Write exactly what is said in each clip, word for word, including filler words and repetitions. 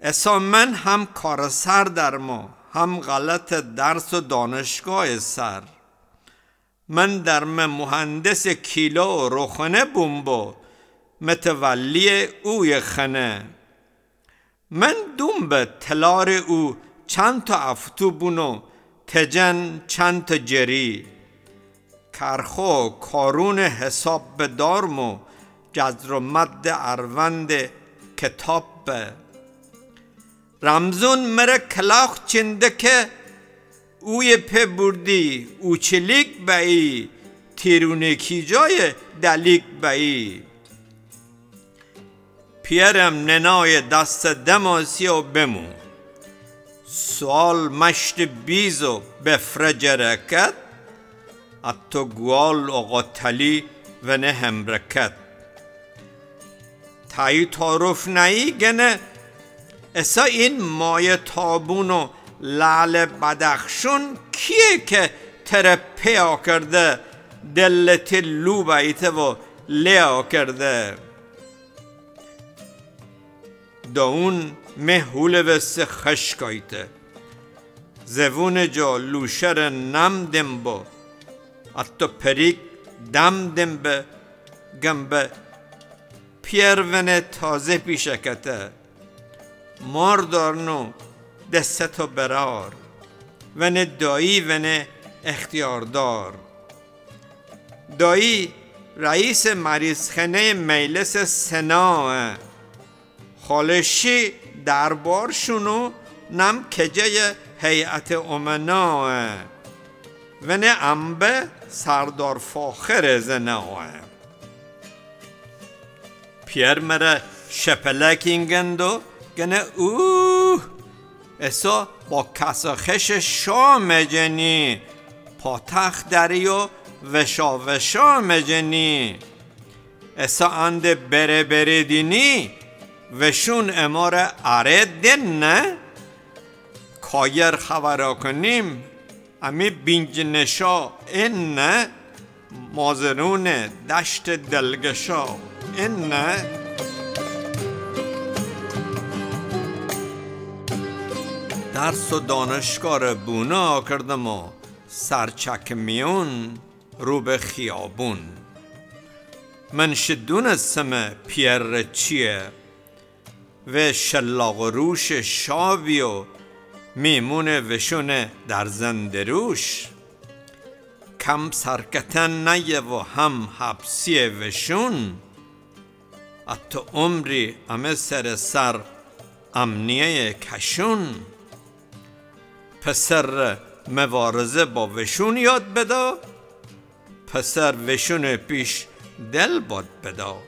اسا من هم کار سر در ما، هم غلط درس و دانشگاه سر. من در من مهندس کیلا و روخنه بومبو، متولی اوی خنه. من دوم به تلار او چند تا افتو بونو، تجن چند تا جری. کرخو کارون حساب بدارمو، جزر و مد اروند کتاب به. رمزون مره کلاخ چنده که اوی په بردی، او چلیک بایی تیرونه کی جای دلیک بایی. پیرم ننای دست دماسی و بمو، سوال مشت بیزو بفرج رکت، اتو گوال اغتلی و نه همرکت. تایی تعارف نایی گنه اسا این مای تابون و لعل بدخشون کیه که تره پیا کرده، دلت لو بیته و لیا کرده. دا اون مهول وست خشکایته، زوون جا لوشر نم دم با، اتو پریک دم دم به گمبه. پیرونه تازه پیشکته، مار دارنو دستتو برار، ونه دایی ونه اختیاردار. دایی رئیس مریضخانه مجلس سنا، خالشی دربارشونو نم کجه هیئت امنا، ونه انبه سردار فاخر زنا. پیر مره شپلک اینگندو گنه اوه اسا با کساخش شا مجنی، پاتخ دری و وشا وشا مجنی. اسا اند بره بره دینی، وشون امار اره دن نه. کایر خبرا کنیم امی بینج نشا این نه، مازنون دشت دلگشا این نه. درس و دانشگاه بونا کردم و سرچکمیون رو به خیابون. من شدونستم پیر چیه و شلاق روش شاوی و میمون وشونه در زندروش. کم سرکتن نیه و هم حبسی وشون، اتو عمری امه سر سر امنیه کشون. پسر مبارزه با وشون یاد بدا، پسر وشون پیش دل باد بدا.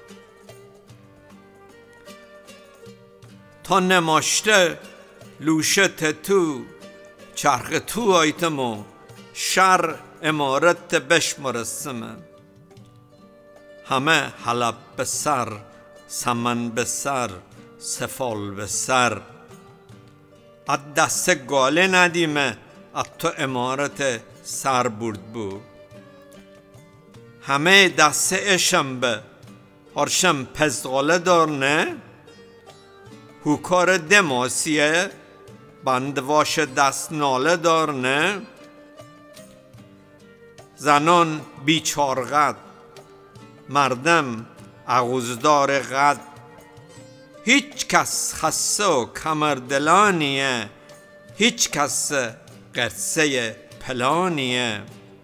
تا نماشته لوشت تو چرخ تو آیتمو، شر امارت بشمرسمه. همه حلب به سر، سمن به سر، سفال به سر. اد دست گاله ندیمه اد تو امارت سر برد بو. همه دست اشم به هرشم پزغاله دار نه. هوکار دماسیه بندواش دست ناله دار نه. زنان بیچارغد، مردم اغوزدار غد. هیچ کس خسته و کمردلانیه، هیچ کس قصه پلانیه.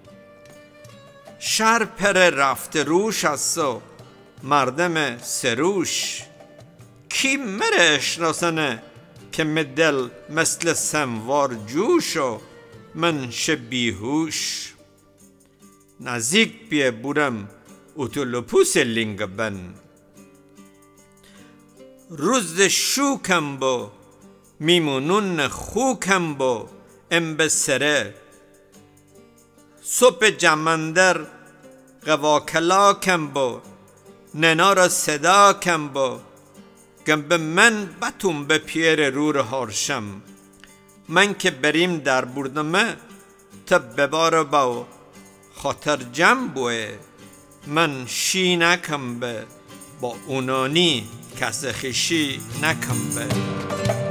شر پر رفت روش است و مردم سروش. کی مره اشناسنه که مدل مثل سموار جوش و من شبیهوش. نزدیک بیه بورم اتولوپوس لینگ بن. روز شوکم با میمونون خوکم با ام بسره. صبح جمندر قواکلاکم با ننا را صدا کم با. گم به من بتون به پیر رور هارشم. من که بریم در بردمه تا ببار با خاطر جمع بوه. من شی نکم به با اونانی کس خشی نکم به.